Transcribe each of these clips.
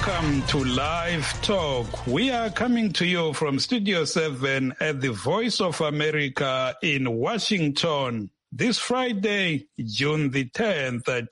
Welcome to Live Talk. We are coming to you from Studio 7 at the Voice of America in Washington. This Friday, June the 10th,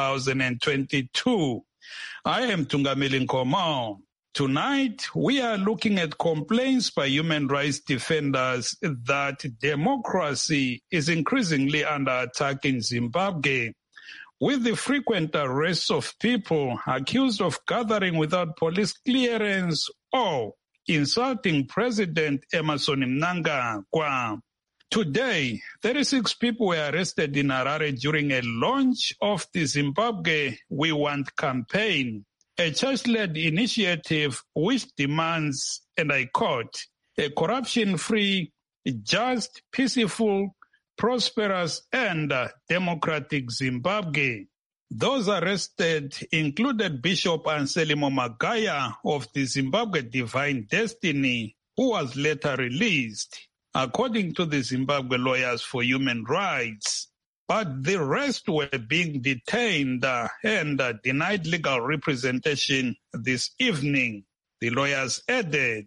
2022. I am Tungameli Nkomo. Tonight, we are looking at complaints by human rights defenders that democracy is increasingly under attack in Zimbabwe, with the frequent arrests of people accused of gathering without police clearance or insulting President Emmerson Mnangagwa. Today, 36 people were arrested in Harare during a launch of the Zimbabwe We Want campaign, a church-led initiative which demands, and I quote, a corruption-free, just, peaceful, prosperous and democratic Zimbabwe. Those arrested included Bishop Anselmo Magaya of the Zimbabwe Divine Destiny, who was later released, according to the Zimbabwe Lawyers for Human Rights. But the rest were being detained and denied legal representation this evening, the lawyers added.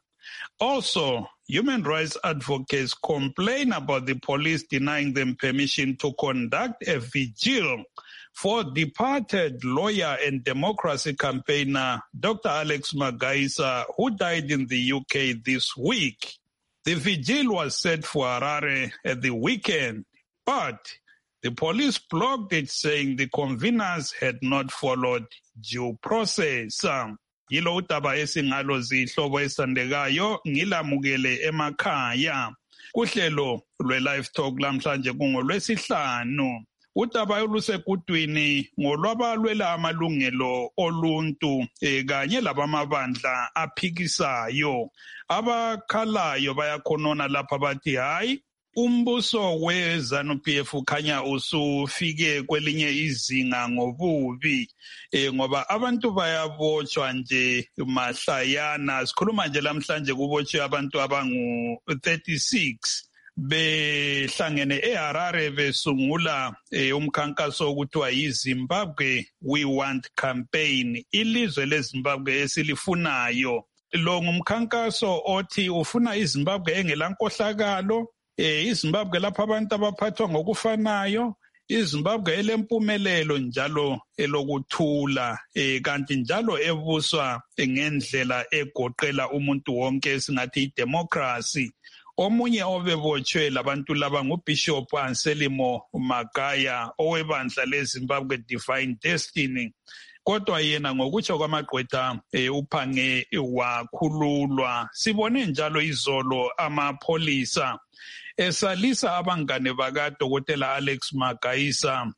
Also, human rights advocates complain about the police denying them permission to conduct a vigil for departed lawyer and democracy campaigner Dr. Alex Magaisa, who died in the UK this week. The vigil was set for Harare at the weekend, but the police blocked it, saying the conveners had not followed due process. Yilo utaba esingalo zihlobo esandekayo ngilamukele emakhaya. Kuhlelo lwe-Live Talk lamhlanje kungolwesihlanu. Utaba olusegudwini ngolwabalwela amalungelo oluntu kanye labamabandla aphikisayo. Abakhalayo bayakhonona lapha bathi hayi, umbuso we-ZANU-PF ukhanya usufike kwelinye izinga ngobubi ngoba abantu bayabotshwa nje mahlayana. Sikhuluma nje lamhlanje kubotshwe abantu abangu-36 behlangene eHarare besungula umkhankaso okuthiwa yiZimbabwe We Want campaign, ilizwe leZimbabwe esilifunayo. Lo ngumkhankaso othi ufuna iZimbabwe engelankohlakalo, iZimbabwe lapha abantu abaphathwa ngokufanayo, iZimbabwe elempumelelo njalo elokuthula, kanti njalo ebuswa ngendlela egoqela umuntu wonke esingathi idemocracy. Omunye obebotshwe labantu laba nguBishop Anselmo Magaya owebandla leZimbabwe Divine Destiny. Kodwa yena ngokutsho kwamagqwetha uphange wakhululwa. Sibone njalo izolo amapholisa esalisa abangane bakaDokotela Alex Magaisa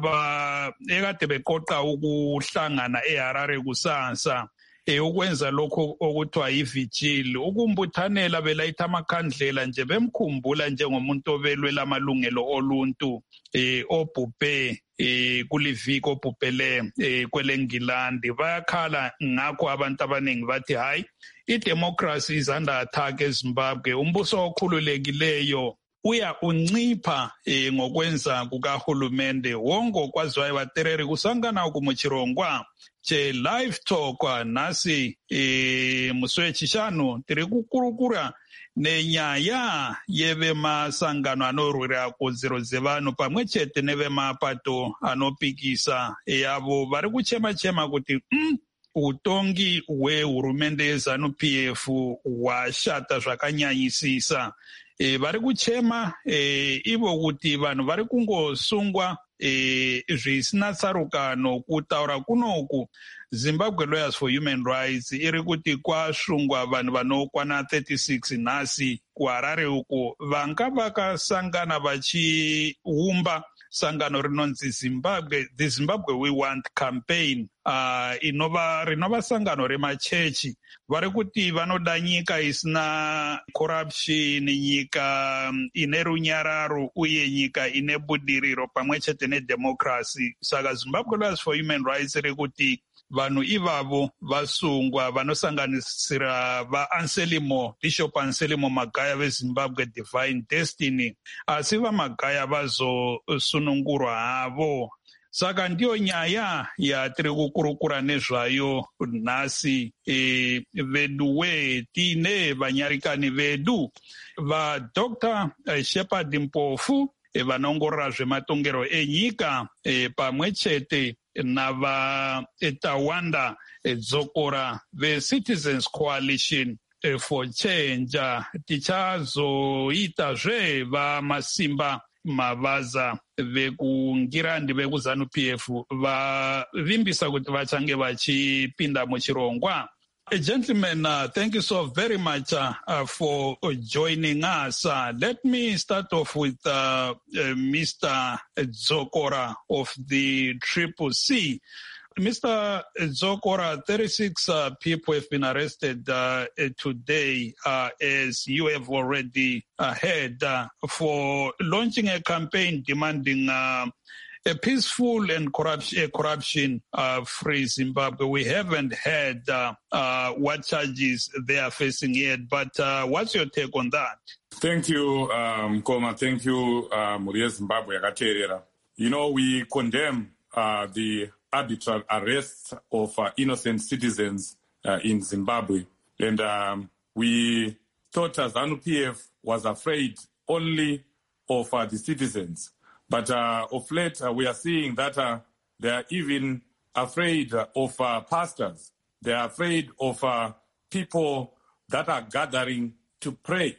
ekade beqoqa ukuhlangana eHarare kusasa ukwenza lokho okuthiwa yivigil, ukumbuthanela belayitha amakhandlela nje bemkhumbula njengomuntu obelwela amalungelo oluntu obhubhe kuliviki obhubhele kweleNgilandi. Bayakhala ngakho abantu abaningi bathi hayi, idemocracy is under attack eZimbabwe. Umbuso okhululekileyo uncipha ngokwenza kukahulumende wongo kwaziwayo batereri kusangana ukumuchirongwa che Live Talk nasi muswechishanu tiri kukurukura nenyaya yevemasangano anorwira kodzero vanhu pamwe chete nevemapato anopikisa avo vari kuchema-chema kuti utongi hwehurumende yeZANU-PF hwashata zvakanyanyisisa. Vari kuchema ivo kuti vanhu vari kungosungwa zvisina tsarukano. Kutaura kunoku Zimbabwe Lawyers for Human Rights iri kuti kwasungwa vanhu vanokwana 36 nhasi kuHarare uko vanga vakasangana vachiumba sangano rinonzi the Zimbabwe We Want campaign, rinova sangano remachechi. Vari kuti vanoda nyika isina corruption, nyika ine runyararo uye nyika ine budiriro pamwe chete nedemocracy. Saka Zimbabwe Lawyers for Human Rights iri kuti vanhu ivavo vasungwa vanosanganisira Bishop Anselmo Magaya veZimbabwe Divine Destiny, asi vaMagaya vazosunungurwa havo. saka ndiyo nyaya yatiri kukurukura nezvayo nhasi. Veduwe tiine vanyarikani vedu vaDr Shepard Mpofu vanoongorora zvematongerwo enyika pamwe chete navaTawanda Dzokora veCitizens Coalition for Change. Tichazoitazve vaMasimba Mavaza vekungirandi vekuZANU-PF vavimbisa kuti vachange vachipinda muchirongwa. Gentlemen, thank you so very much for joining us. Let me start off with Mr. Dzokora of the CCC. Mr. Dzokora, 36 people have been arrested today, as you have already heard, for launching a campaign demanding a peaceful and corruption-free Zimbabwe. We haven't heard what charges they are facing yet, but what's your take on that? Thank you, Mkoma. Thank you, Murie Zimbabwe Yakaterera. You know, we condemn the arbitrary arrests of innocent citizens in Zimbabwe. And we thought ZANU-PF was afraid only of the citizens. But of late, we are seeing that they are even afraid of pastors. They are afraid of people that are gathering to pray.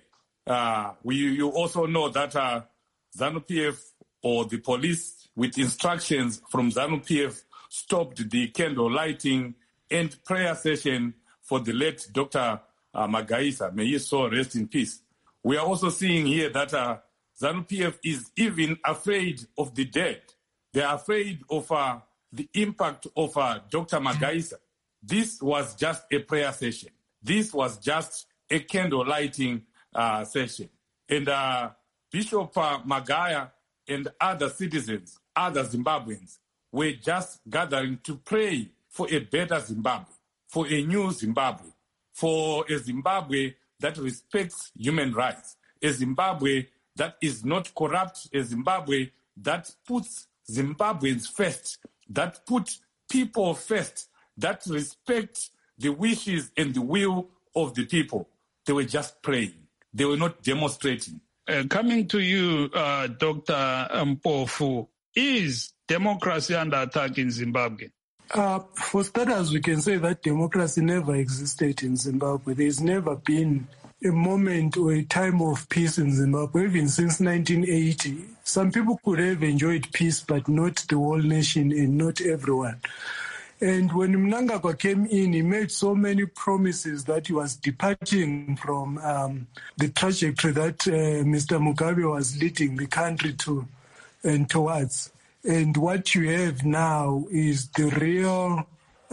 You also know that ZANU-PF or the police, with instructions from ZANU-PF, stopped the candle lighting and prayer session for the late Dr. Magaisa. May his soul rest in peace. We are also seeing here that ZANU-PF is even afraid of the dead. They are afraid of the impact of Dr. Magaisa. This was just a prayer session. This was just a candle lighting session. And Bishop Magaya and other citizens, other Zimbabweans, were just gathering to pray for a better Zimbabwe, for a new Zimbabwe, for a Zimbabwe that respects human rights, a Zimbabwe that is not corrupt, a Zimbabwe that puts Zimbabweans first, that puts people first, that respects the wishes and the will of the people. They were just praying. They were not demonstrating. Coming to you, Dr. Mpofu, is democracy under attack in Zimbabwe? For starters, we can say that democracy never existed in Zimbabwe. There's never been a moment or a time of peace in Zimbabwe, even since 1980. Some people could have enjoyed peace, but not the whole nation and not everyone. And when Mnangagwa came in, he made so many promises that he was departing from the trajectory that Mr. Mugabe was leading the country to and towards. And what you have now is the real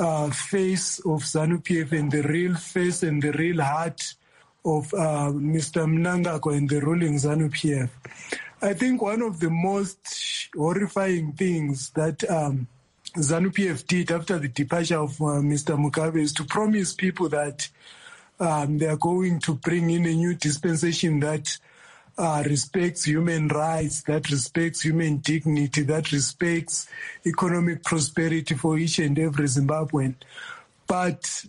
face of ZANU-PF and the real face and the real heart of Mr. Mnangagwa and the ruling ZANU-PF. I think one of the most horrifying things that ZANU-PF did after the departure of Mr. Mugabe is to promise people that they are going to bring in a new dispensation that respects human rights, that respects human dignity, that respects economic prosperity for each and every Zimbabwean. But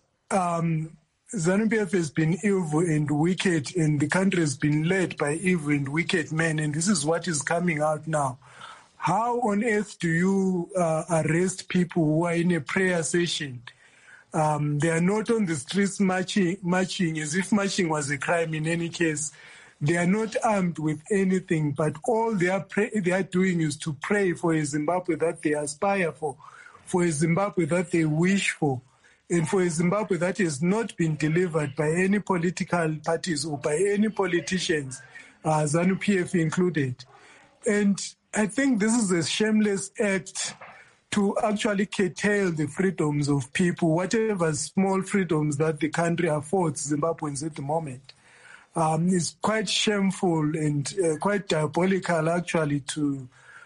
ZANU-PF has been evil and wicked, and the country has been led by evil and wicked men, and this is what is coming out now. How on earth do you arrest people who are in a prayer session? They are not on the streets marching as if marching was a crime in any case. They are not armed with anything, but all they are doing is to pray for a Zimbabwe that they aspire for a Zimbabwe that they wish for, and for a Zimbabwe that has not been delivered by any political parties or by any politicians, ZANU-PF included. And I think this is a shameless act to actually curtail the freedoms of people, whatever small freedoms that the country affords Zimbabweans at the moment. It's quite shameful and quite diabolical, actually, to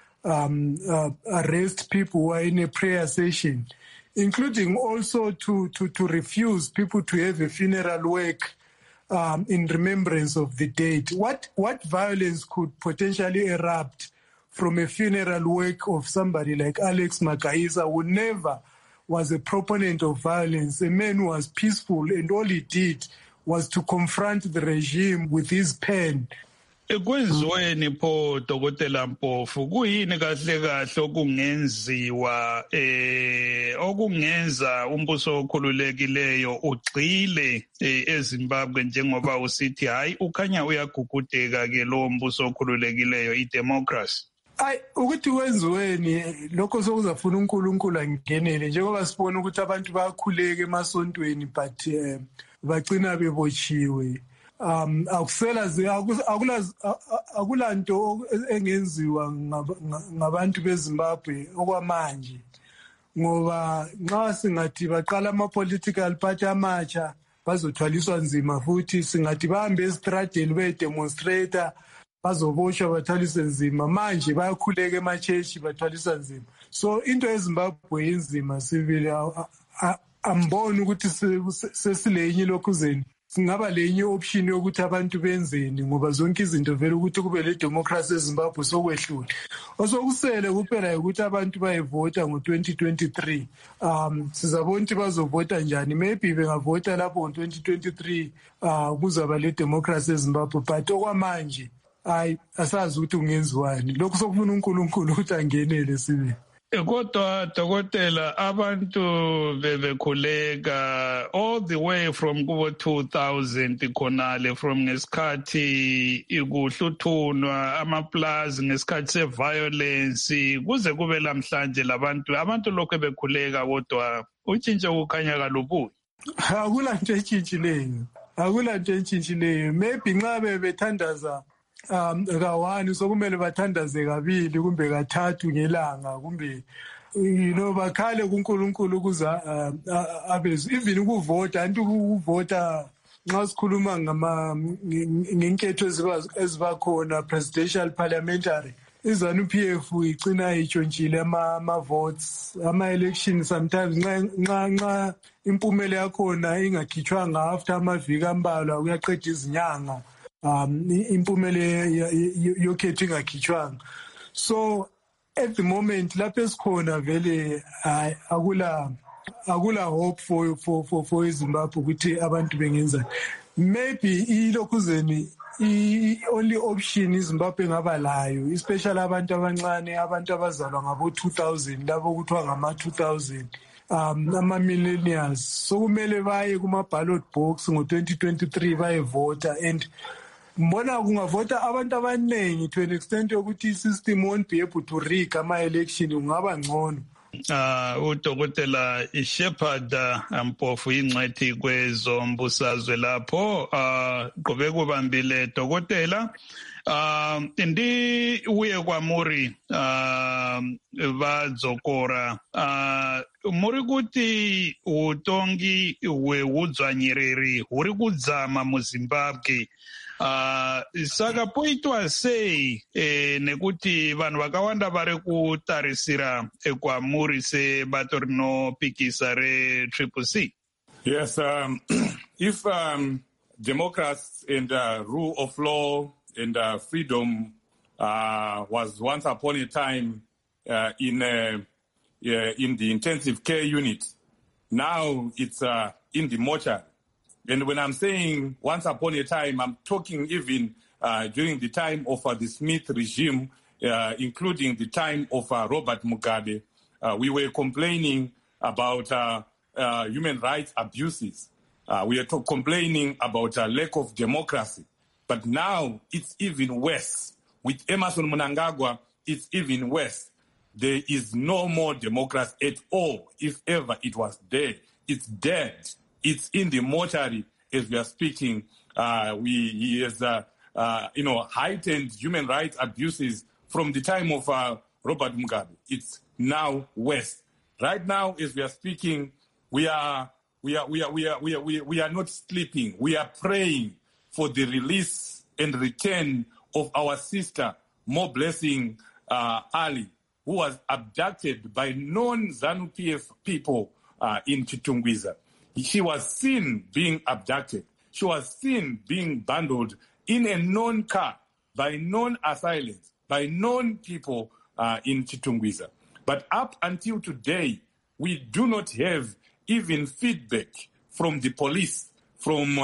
arrest people who are in a prayer session, including also to refuse people to have a funeral wake in remembrance of the dead. What violence could potentially erupt from a funeral work of somebody like Alex Magaisa, who never was a proponent of violence, a man who was peaceful, and all he did was to confront the regime with his pen. Ekwenziweni pho Dr. Mpofu kuyini kahle kahle okungenziwa okungenza umbuso okhululekileyo ugxile eZimbabwe njengoba usithi hayi ukhanya uyagugudeka ke lo mbuso okhululekileyo idemocracy? Ukuthi kwenziweni lokho sokuzafuna uNkulunkulu angenele njengoba sibona ukuthi abantu bayakhuleka emasontweni but bagcina bebotshiwe. Akulanto engenziwa ngabantu beZimbabwe okwamanje ngoba nxa singathi baqala ama-political party amatsha bazothwaliswa nzima futhi singathi bahambe esitradeni bedemonstrator bazoboshwa bathwaliswe nzima manje bayakhuleka emachechi bathwaliswa nzima. So into eZimbabwe inzima sibili amboni ukuthi sesilenye lokhuzeni singaba lenye option yokuthi abantu benzeni ngoba zonke izinto vele ukuthi kube le democracy eZimbabwe sokwehlule. Osokusele kuphela ukuthi abantu bayevota ngo2023. Sizabona ukuthi bazovota njani. Maybe bengavota lapho ngo2023 kuzaba le democracy eZimbabwe but okwamanje asazi ukuthi kungenziwani. Lokho sokufuna uNkulunkulu ukuthi angenele sibe. Kodwa Dokotela abantu bebekhuleka all the way from kubo 2000 khonale from ngesikhathi ikuhluthunwa amaplazi ngesikhathi seviolence kuze kube lamhlanje abantu lokho bekhuleka kodwa utshintsho kukhanya kalubuyi. Akulanto etshintshileyo maybe nxa bethandaza kawani sokumele bathandaze kabili kumbe kathathu ngelanga kumbe bakhale kuNkulunkulu kuza abezwe even ukuvota anti ukuvota nxa sikhuluma ngenketho ezibakhona presidential parliamentary iZANU-PF igcina itshontshile ama-votes ama-election sometimes nxa impumela yakhona ingakhitshwanga after amaviki ambalwa kuyaqeda izinyanga impumela yokhetho ingakhitshwanga. So at the moment lapho esikhona vele akula hope for iZimbabwe ukuthi abantu bengenza. Maybe ilokhuzeni only option iZimbabwe ngaba layo especially abantu abancane abantu abazalwa ngabo 2000 labo kuthiwa ngama 2000 ama-millennials sokumele baye kuma-ballot box ngo-2023 bayevota and mbona kungavota abantu abaningi to an extent yokuthi i-system won't be able to rig ama-election kungaba ngcono. uDokotela Shepherd Mpofu ingcwethi kwezombusazwe lapho qobe kubambile Dokotela ndi uye kwa muri vadzokora muri kuti utongi hweudzvanyiriri huri kudzama muZimbabwe saka poitwa sei nekuti vanhu vakawanda vari kutarisira kwamuri sebato rinopikisa reCCC? Yes, if democracy and rule of law and freedom was once upon a time in the intensive care unit, now it's in the mortuary. And when I'm saying once upon a time, I'm talking even during the time of the Smith regime, including the time of Robert Mugabe. We were complaining about human rights abuses. We are complaining about a lack of democracy. But now it's even worse. With Emmerson Mnangagwa, it's even worse. There is no more democracy at all. If ever it was there, it's dead. It's in the mortuary as we are speaking. He has, heightened human rights abuses from the time of Robert Mugabe. It's now worse. Right now, as we are speaking, we are not sleeping. We are praying for the release and return of our sister, More Blessing Ali, who was abducted by non-ZANU-PF people in Chitungwiza. She was seen being abducted. She was seen being bundled in a known car by non-assailants by known people in Chitungwiza. But up until today, we do not have even feedback from the police, from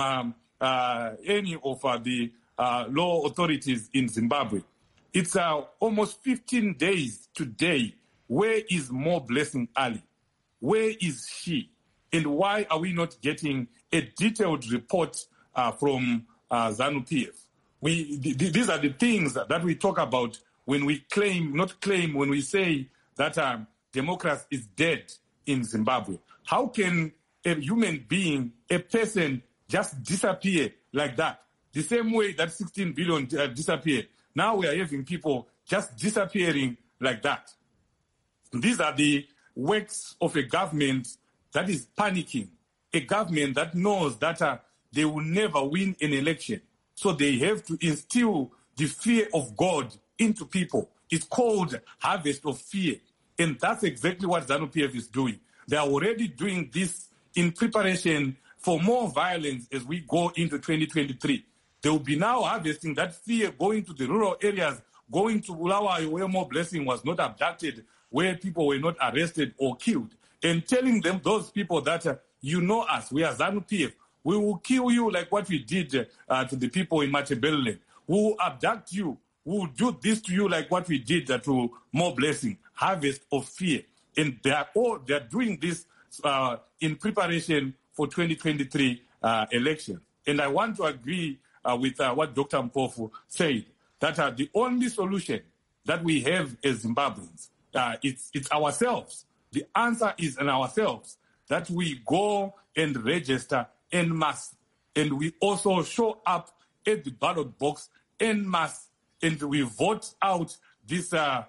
any of the law authorities in Zimbabwe. It's almost 15 days today. Where is Mo Blessing Ali? Where is she? And why are we not getting a detailed report from ZANU-PF? These are the things that we talk about when we when we say that democracy is dead in Zimbabwe. How can a human being, a person, just disappear like that? The same way that 16 billion disappeared. Now we are having people just disappearing like that. These are the works of a government that is panicking, a government that knows that they will never win an election. So they have to instill the fear of God into people. It's called harvest of fear. And that's exactly what ZANU-PF is doing. They are already doing this in preparation for more violence as we go into 2023. They will be now harvesting that fear, going to the rural areas, going to Bulawayo where Mo Blessing was not abducted, where people were not arrested or killed, and telling them, those people, that you know us, we are ZANU-PF. We will kill you like what we did to the people in Matabeleland. We will abduct you. We will do this to you like what we did to Mo Blessing. Harvest of fear. And they are doing this in preparation for 2023 election. And I want to agree with what Dr. Mpofu said, that the only solution that we have as Zimbabweans, it's ourselves. The answer is in ourselves, that we go and register en masse, and we also show up at the ballot box en masse, and we vote out this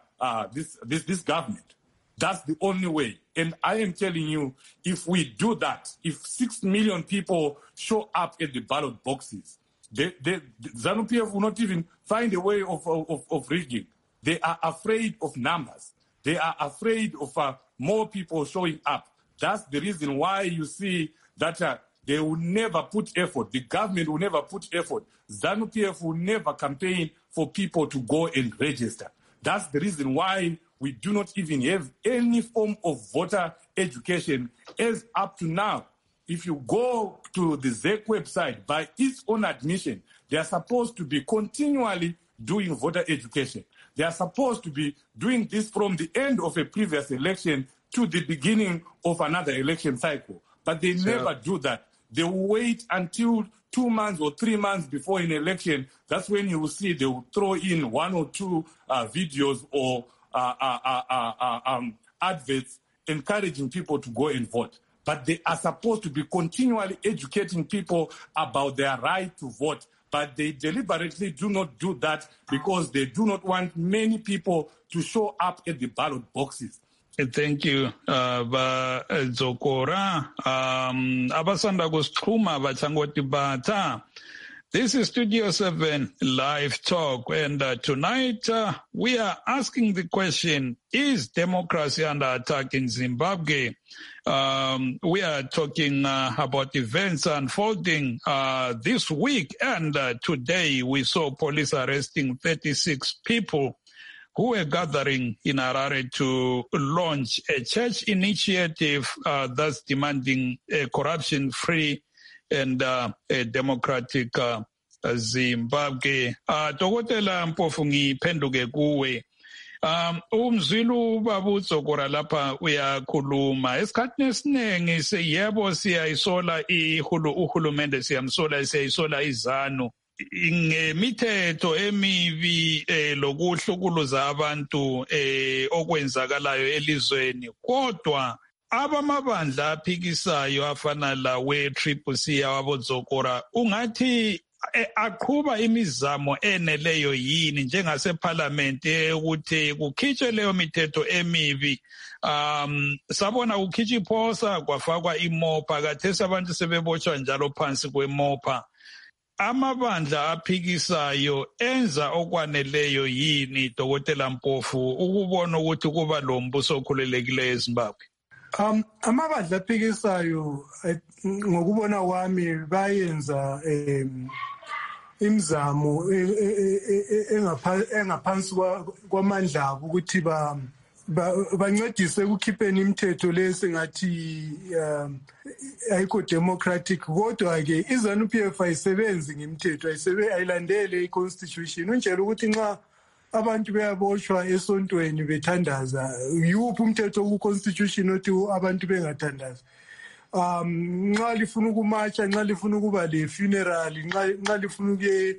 government. That's the only way. And I am telling you, if we do that, if 6 million people show up at the ballot boxes, ZANU-PF will not even find a way of rigging. They are afraid of numbers. They are afraid of more people showing up. That's the reason why you see that they will never put effort. The government will never put effort. ZANU-PF will never campaign for people to go and register. That's the reason why we do not even have any form of voter education as up to now. If you go to the ZEC website, by its own admission, they are supposed to be continually doing voter education. They are supposed to be doing this from the end of a previous election to the beginning of another election cycle. But they never do that. They will wait until 2 months or 3 months before an election. That's when you will see they will throw in 1 or 2 videos or adverts encouraging people to go and vote. But they are supposed to be continually educating people about their right to vote. But they deliberately do not do that because they do not want many people to show up at the ballot boxes. Thank you. Zokora, abasanda kusixhuma bathangoti batha. This is Studio 7 Live Talk, and tonight we are asking the question, is democracy under attack in Zimbabwe? We are talking about events unfolding this week, and today we saw police arresting 36 people who were gathering in Harare to launch a church initiative that's demanding a corruption-free and a democratic Zimbabwe. Dokotela Mpofu ngiphenduke kuwe. Umzwilu babutsokora lapha uyakhuluma. Esikhathini esiningi yebo siyayisola uhulumende siyayisola izanu. Ngemithetho emibi lokuhlukuluza abantu okwenzakalayo elizweni, kodwa abamabandla aphikisayo afana lawe-Triple C awabodzokora ungathi aqhuba imizamo eneleyo yini njengasephalamende ukuthi kukhitshwe leyo mithetho emibi? Sabona kukhitshwa iphosa kwafakwa imopha, khathesi abantu sebebotshwa njalo phansi kwemopha. Amabandla aphikisayo enza okwaneleyo yini, Dokotela Mpofu, ukubona ukuthi kuba lo mbuso okhululekileyo eZimbabwe? Amabandla aphikisayo ngokubona kwami bayenza imizamo engaphansi kwamandla abo ukuthi bancedise ukukhipheni imithetho lesingathi ayikho democratic. Kodwa-ke iZANU-PF ayisebenzi ngemithetho, ayilandele i-constitution. Unjela ukuthi nxa abantu beyaboshwa esontweni bethandaza, yuphi umthetho ku-constitution othi abantu bengathandaza? Nxa lifuna ukumatsha, nxa lifuna ukuba le-funeral, nxa lifuna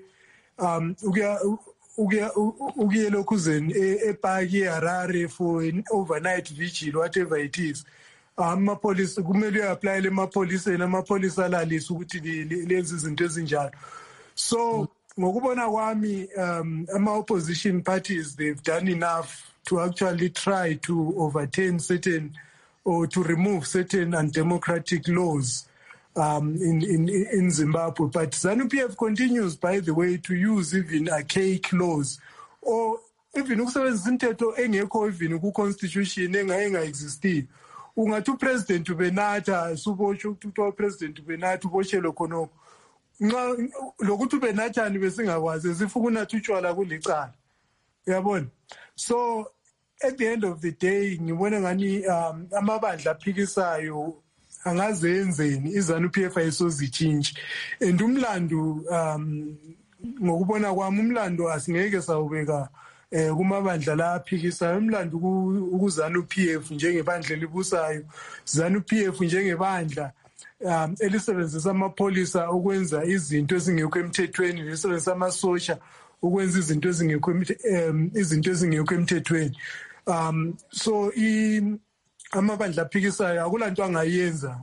ukuye lokhuzeni ePaki eHarare for an overnight vigil, whatever it is, amapolisa kumele uyapplyele emapholiseni, amapholisa alalise ukuthi lenze izinto ezinjalo. So ngokubona kwami ama-opposition parties, they've done enough to actually try to overturn certain or to remove certain undemocratic laws in Zimbabwe. But ZANU-PF continues, by the way, to use even archaic laws, or even ukusebenzisa imithetho engekho even ku-constitution engaexisti. Ungathi upresident ubenatha, subotsho ukuthi upresident ubenatha uboshelwe khonokho. Nxa lokuthi ubenathani besingakwazi, sifuka unatha utshwala kulicala. Uyabona? So at the end of the day, ngibona ngani amabandla aphikisayo angaze yenzeni, iZANU-PF ayisozitshintshe. And umlando ngokubona kwami umlando asingeke sawubeka kumabandla la aphikisayo. Umlando kuZANU-PF njengebandla elibusayo, ZANU-PF njengebandla elisebenzisa amapholisa ukwenza izinto ezingekho emthethweni, lisebenzisa amasosha ukwenza izinto ezingekho emthethweni. So amabandla aphikisayo akulanto angayenza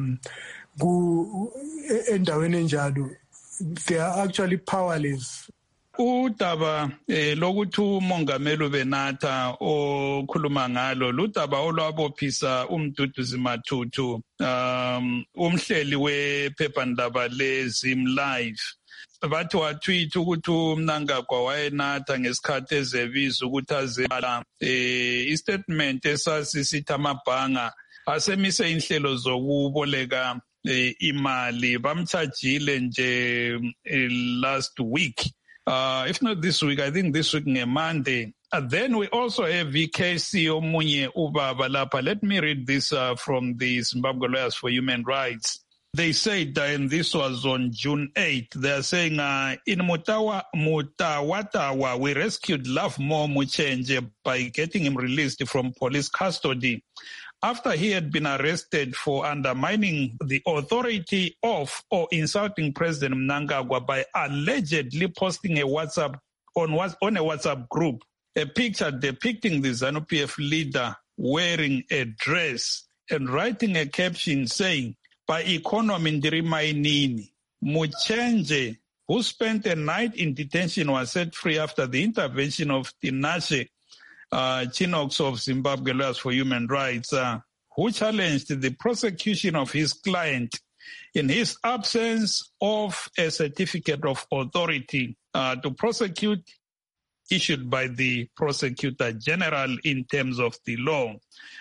endaweni enjalo. They are actually powerless. Udaba lokuthi umongameli ubenatha okhuluma ngalo ludaba olwabophisa uMduduzi Mathuthu, umhleli wephephandaba leZim Live. Bathi watweet ukuthi uMnangagwa wayenatha ngesikhathi ezebiza ukuthi azebala istatement esasisithi amabhanga asemise inhlelo zokuboleka imali. Bamchajile nje last week. If not this week, I think this week Monday. And then we also have VKC Omunye Ubaba Lapa. Let me read this from the Zimbabwe Lawyers for Human Rights. They said, and this was on June 8th, they are saying, in Mutawatawa, we rescued Lovemore Muchenje by getting him released from police custody after he had been arrested for undermining the authority of or insulting President Mnangagwa by allegedly posting a WhatsApp on a WhatsApp group a picture depicting the ZANU-PF leader wearing a dress and writing a caption saying, "By economy ndirimainini." Muchenje, who spent a night in detention, was set free after the intervention of Tinashe Chinox of Zimbabwe Lawyers for Human Rights, who challenged the prosecution of his client in his absence of a certificate of authority to prosecute issued by the prosecutor general in terms of the law.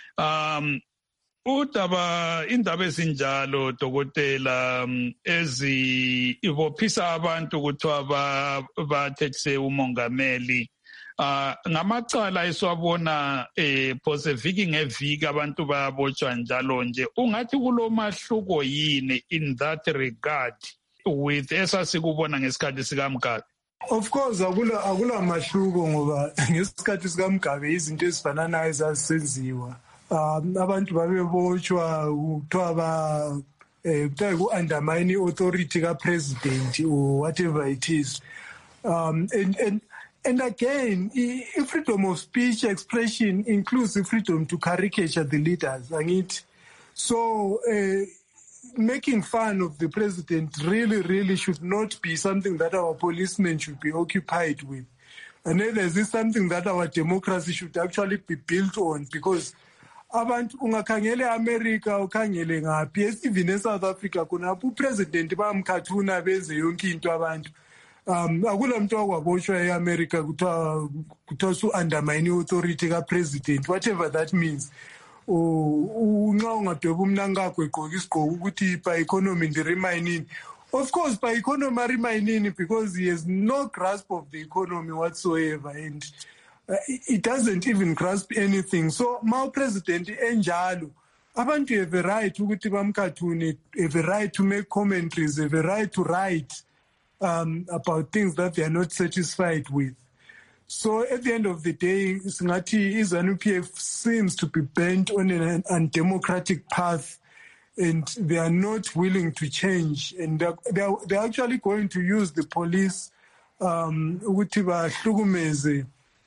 Indaba ezinjalo dokotela ibophisa abantu ukuthi bathethise umongameli ngamacala esiwabona phose viki ngeviki abantu bayabotshwa njalo nje. Ungathi kulomahluko yini in that regard with esasikubona ngesikhathi sikaMgabe? Of course akula mahluko ngoba ngesikhathi sikaMgabe izinto ezifananayo zazisenziwa. Abantu babebotshwa kuthiwa ku-undermine authority ka-president or whatever it is. And again, freedom of speech expression includes the freedom to caricature the leaders. So making fun of the president really should not be something that our policemen should be occupied with. And neither is this something that our democracy should actually be built on, because abantu ungakhangele eAmerica ukhangele ngaphi, even eSouth Africa khona upresident bamkhathuna benze yonke into abantu. Akula muntu wakwaboshwa eAmerica kuthiwa su-undermine authority ka-president, whatever that means. Unxa ungadweba uMnangagwa egqoka isigqoko ukuthi by economy ndirimayinini, Of course, by economy remaining, because he has no grasp of the economy whatsoever, and it doesn't even grasp anything. So, my president, Enjalo, abantu have a right to have a right to make commentaries, have a right to write about things that they are not satisfied with. So at the end of the day, ZANU-PF seems to be bent on an undemocratic path, and they are not willing to change. And they're actually going to use the police ukuthi bahlukumeze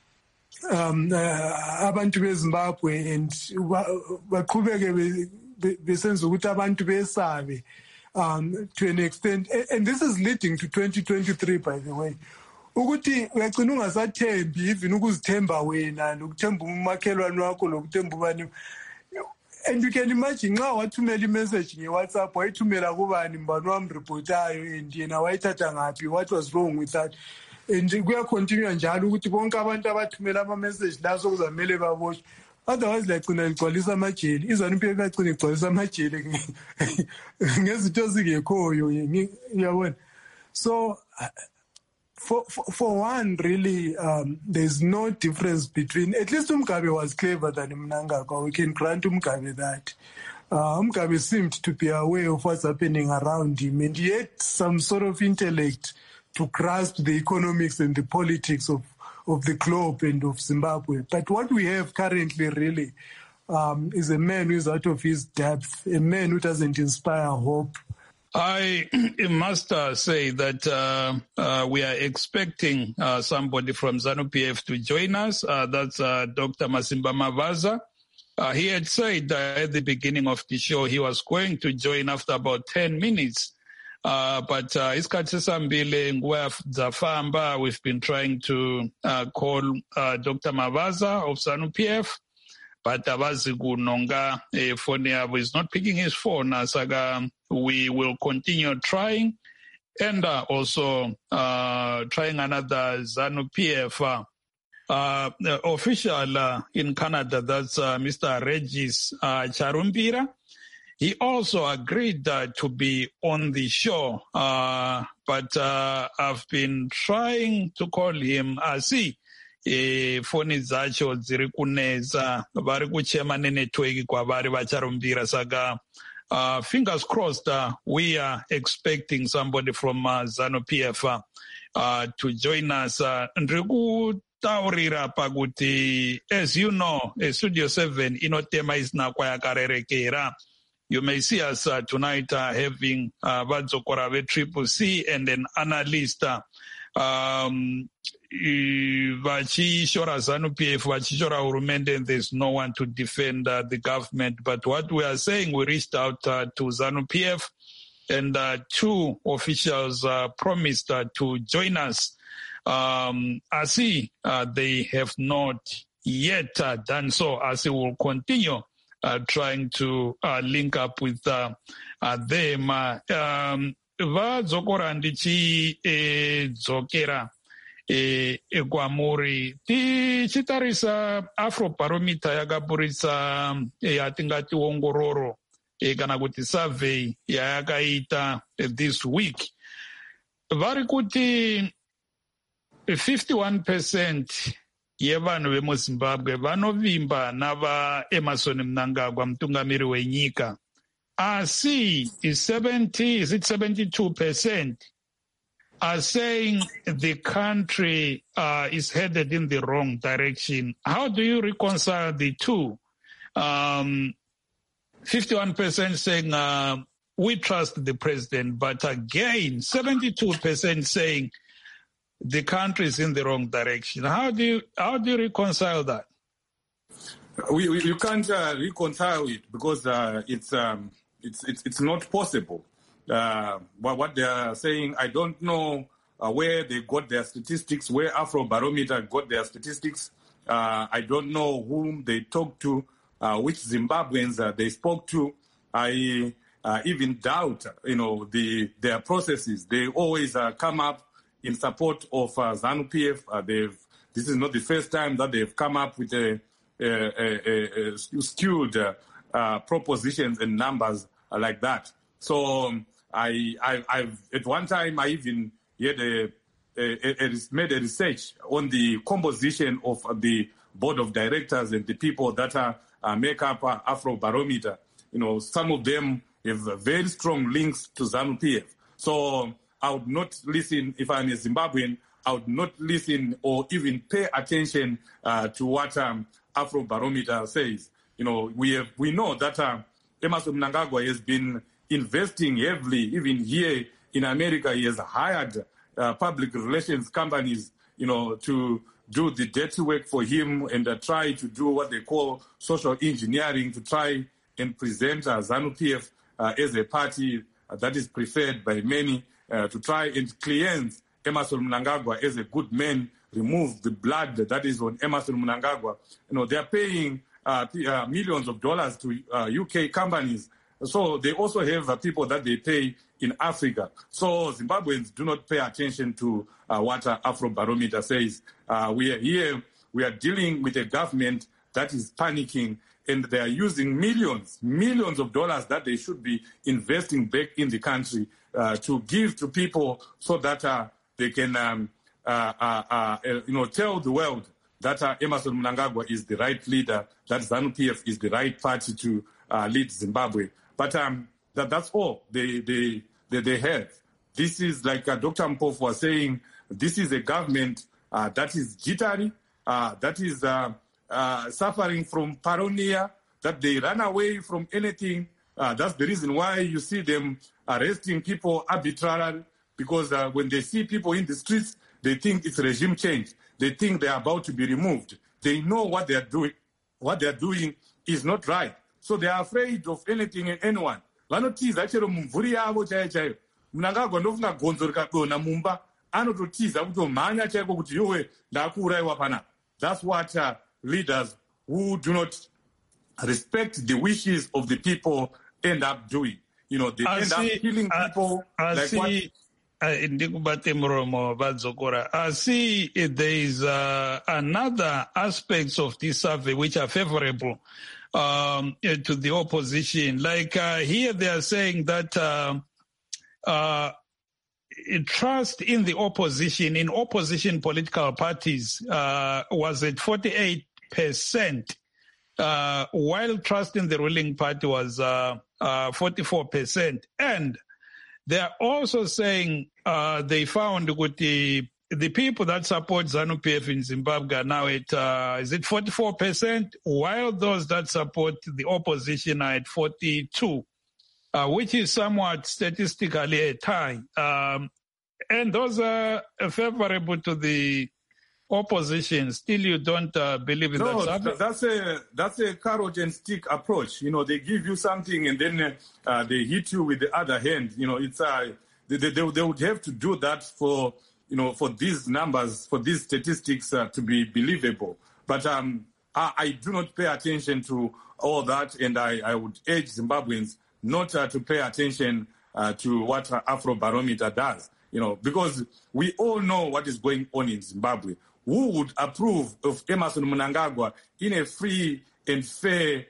abantu beZimbabwe, and baqhubeke besenza ukuthi abantu besabe to an extent. And this is leading to 2023, by the way. Ukuthi uyagcina ungasathembi even ukuzithemba wena nokuthemba umakhelwane wakho nokuthemba ubani. And you can imagine nxa wathumela imessage ngeWhatsApp wayithumela kubani mbani wami reportayo and yena wayithatha ngaphi, what was wrong with that? And kuyacontinue njalo ukuthi bonke abantu abathumela ama-message la sokuzamele baboshwe, otherwise lagcina ligcwalisa amajele. iZANU-PF lagcina igcwalisa amajele ngezinto zingekhoyo, uyabona. So for one, really, there's no difference between, at least Mugabe was clever than Mnangagwa. We can grant Mugabe that. Mugabe seemed to be aware of what's happening around him, and he had some sort of intellect to grasp the economics and the politics of the globe and of Zimbabwe. But what we have currently really is a man who is out of his depth, a man who doesn't inspire hope. I must say that we are expecting somebody from ZANU-PF to join us. That's Dr. Masimba Mavaza. He had said at the beginning of the show he was going to join after about 10 minutes. But isikhathi sambile nguwa zafamba, we've been trying to call Dr. Mavaza of ZANU-PF, but abazi kunonga phone yabo is not picking his phone. Saga, we will continue trying, and also trying another ZANU-PF official in Canada. That's Mr. Regis Charumbira. He also agreed to be on the show, but I've been trying to call him. See, foni dzacho dziri kunetsa, vari kuchema nenetwork kwavari vacharumbira. Saka fingers crossed, we are expecting somebody from ZANU-PF to join us. Ndiri kutaurira pakuti, as you know, Studio 7 inotema isina kwayakarerekera. You may see us tonight having Vadzokora Triple C and an analyst. Vachishora ZANU-PF, Vachishora Urumende, and there's no one to defend the government. But what we are saying, we reached out to ZANU-PF, and two officials promised to join us. I see they have not yet done so. As will continue trying to link up with them. Vadzokora ndichi dzokera ekwamuri tichitarisa Afrobarometer yakaburitsa yatingati ongororo kana kuti survey yayakaita this week. Vari kuti 51% yevanhu vemuZimbabwe vanovimba nava Emmerson Mnangagwa, mutungamiri wenyika. Asi is 72% are saying the country is headed in the wrong direction. How do you reconcile the two? 51% saying we trust the president, but again, 72% saying the country is in the wrong direction. How do you reconcile that? You can't reconcile it because it's not possible. What they are saying, I don't know where they got their statistics, where Afrobarometer got their statistics. I don't know whom they talked to, which Zimbabweans they spoke to. I even doubt, their processes. They always come up in support of ZANU-PF. This is not the first time that they've come up with skewed propositions and numbers like that. So I've at one time I even had made a research on the composition of the board of directors and the people that make up Afrobarometer. Some of them have very strong links to ZANU-PF. So I would not listen, if I'm a Zimbabwean, I would not listen or even pay attention to what Afrobarometer says. We know that Emmerson Mnangagwa has been investing heavily. Even here in America, he has hired public relations companies, to do the dirty work for him and try to do what they call social engineering to try and present ZANU-PF as a party that is preferred by many, to try and cleanse Emmerson Mnangagwa as a good man, remove the blood that is on Emmerson Mnangagwa. They are paying millions of dollars to UK companies. So they also have people that they pay in Africa. So Zimbabweans do not pay attention to what Afrobarometer says. We are dealing with a government that is panicking, and they are using millions of dollars that they should be investing back in the country to give to people so that they can tell the world that Emmerson Mnangagwa is the right leader, that ZANU-PF is the right party to lead Zimbabwe. But that's all they have. This is like Dr. Mpofu was saying, this is a government that is jittery, that is suffering from paranoia, that they run away from anything. That's the reason why you see them arresting people arbitrarily, because when they see people in the streets, they think it's regime change. They think they are about to be removed. They know what they are doing. What they are doing is not right. So they are afraid of anything and anyone. Vanotiza chero mumvuri yavo chaiyo. Mnangagwa ndofunga gonzo rikadonha mumba, anototiza kutomhanya chaiko kuti yowe ndakuuraiwa panapa. That's what leaders who do not respect the wishes of the people end up doing. They end up killing people. I see there is another aspects of this survey which are favorable to the opposition. Like here they are saying that trust in the opposition, in opposition political parties, was at 48%, while trust in the ruling party was 44%. And they are also saying they found with the people that support ZANU-PF in Zimbabwe are now at, is it 44%, while those that support the opposition are at 42%, which is somewhat statistically a tie. And those are favorable to the opposition. Still, you don't believe in that? That's a carrot and stick approach. They give you something and then they hit you with the other hand. It's they would have to do that for these numbers, for these statistics to be believable. But I do not pay attention to all that, and I would urge Zimbabweans not to pay attention to what Afrobarometer does. Because we all know what is going on in Zimbabwe. Who would approve of Emmerson Mnangagwa in a free and fair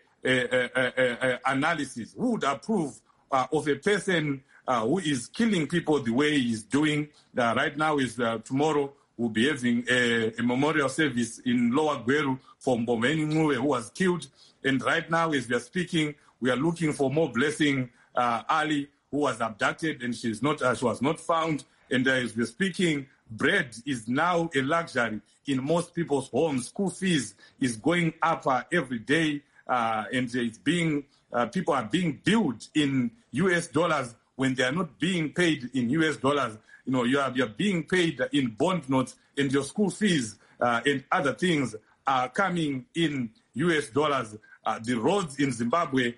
analysis? Who would approve of a person who is killing people the way he's doing? Right now is tomorrow we'll be having a memorial service in Lower Gweru for Mbomeni Ngube, who was killed. And right now, as we are speaking, we are looking for more Blessing Ali, who was abducted and she was not found. And as we are speaking, bread is now a luxury in most people's homes. School fees is going up every day, and it's people are being billed in US dollars when they are not being paid in US dollars. You are being paid in bond notes, and your school fees and other things are coming in US dollars. The roads in Zimbabwe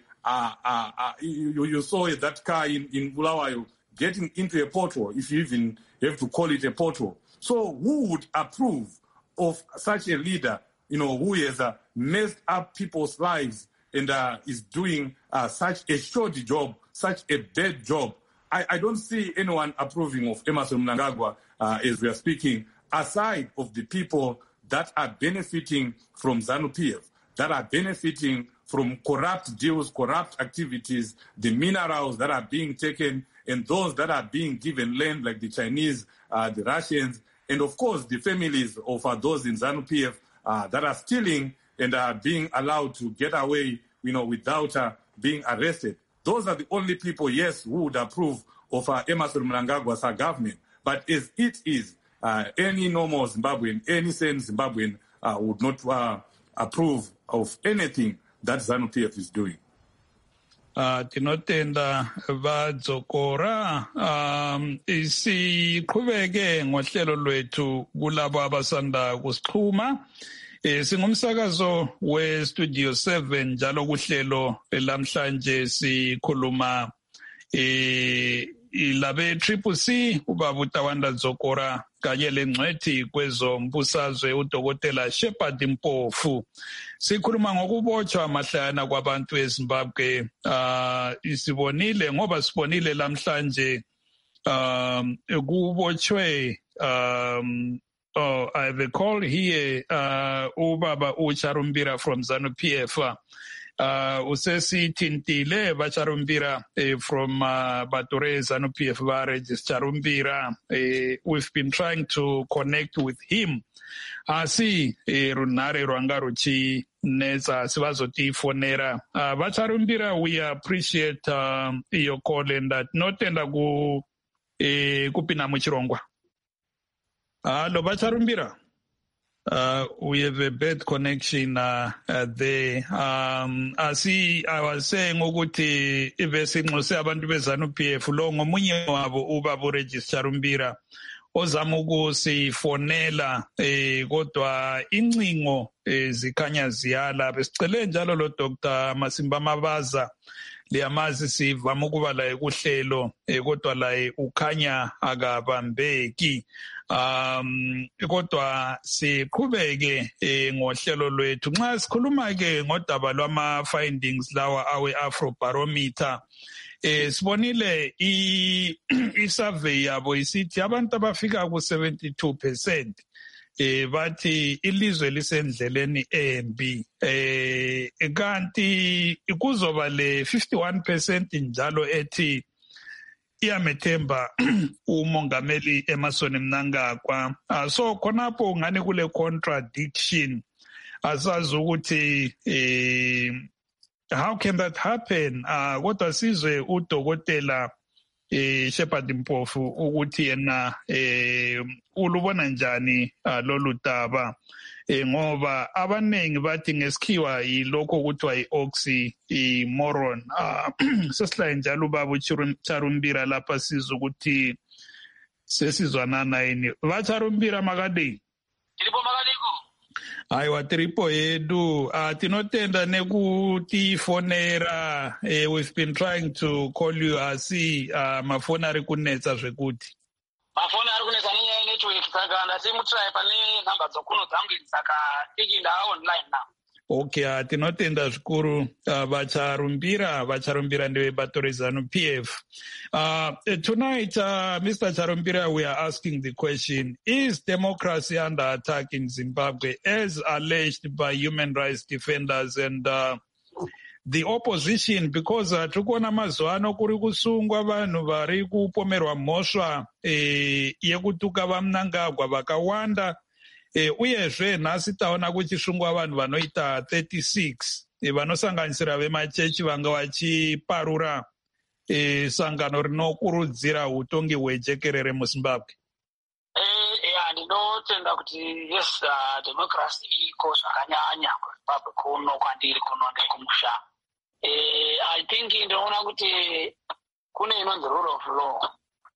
you saw that car in Bulawayo getting into a pothole, if you even have to call it a pothole. So who would approve of such a leader, who has messed up people's lives and is doing such a shoddy job, such a bad job? I don't see anyone approving of Emmerson Mnangagwa as we are speaking, aside of the people that are benefiting from ZANU-PF, that are benefiting from corrupt deals, corrupt activities, the minerals that are being taken, and those that are being given land, like the Chinese, the Russians, and of course the families of those in ZANU-PF that are stealing and are being allowed to get away, without being arrested. Those are the only people, yes, who would approve of Emmerson Mnangagwa's government. But as it is, any normal Zimbabwean, any sane Zimbabwean would not approve of anything that ZANU-PF is doing. Tinotenda vadzokora siqhubeke ngohlelo lwethu kulabo abasanda kusixhuma singumsakazo we-Studio 7 njalo kuhlelo lamhlanje sikhuluma ilabe Triple C ubaba uTawanda Dzokora kanye lengcwethi kwezombusazwe udokotela Shepard Mpofu. Sikhuluma ngokubotshwa mahlana kwabantu eZimbabwe. Sibonile lamhlanje kubotshwe I have a call here ubaba uCharumbira from ZANU-PF. Usesithintile baCharumbira from Bature ZANU-PF Regis Charumbira. We've been trying to connect with him. Asi runare rwangaruchi neza sivazoti fonera. Bacharumbira, we appreciate your call and that notenda kupina muchirongwa. Hello, Bacharumbira. We have a bad connection there. I was saying ukuthi ibesinxuse abantu beZANU-PF lo ngomunye wabo ubaba Regis Charumbira ozama ukusifonela kodwa incingo zikhanya ziyala. Besicele njalo lo Dr. Masimba Mabaza liyamazi sivama ukuba la ekuhlelo kodwa la ukhanya akabambeki. Kodwa siqhubeke ngohlelo lwethu nxa sikhuluma ke ngodaba lwama findings lawa awe Afrobarometer. Sibonile i-survey yabo isithi abantu abafika ku 72% bathi ilizwe lisendleleni embi, kanti kuzoba le 51% njalo ethi iyamethemba umongameli Emmerson Mnangagwa. So khonapho ngane kule contradiction, asazi ukuthi how can that happen? Kodwa sizwe udokotela Shepard Mpofu ukuthi yena ulubona njani lolu daba, ngoba abanengi bathi ngesikhiwa yilokho kuthiwa i-oxymoron. Sesilaye njalo ubaba uCharumbira lapha sizwe ukuthi sesizwanana yini. VaCharumbira makadini? Tiripo makadiko. Aiwa tiripo yedu. Tinotenda nekutifonera. We've been trying to call you asi mafoni ari kunetsa zvekuti. Mafoni ari kunetsa nenyaya network saka ndasimutry pane namba dzokuno dzangu saka tikinda online now. Okay, tinotenda zvikuru vacharumbira ndevebato reZANU-PF. Tonight, Mr. Charumbira, we are asking the question, is democracy under attack in Zimbabwe as alleged by human rights defenders and the opposition? Because tikuona mazuva ano kuri kusungwa vanhu vari kupomerwa mhosva yekutuka vaMnangagwa vakawanda. Uyezve nhasi taona kuchisungwa vanhu vanoita 36 vanosanganisira vemachechi vanga vachiparura sangano rinokurudzira utongi hwejekerere muZimbabwe. Ndinotenda kuti yes, democracy iko zvakanyanya kuZimbabwe kuno kwandiri kuno ndekumusha. I think ndinoona kuti kune inonzi rule of law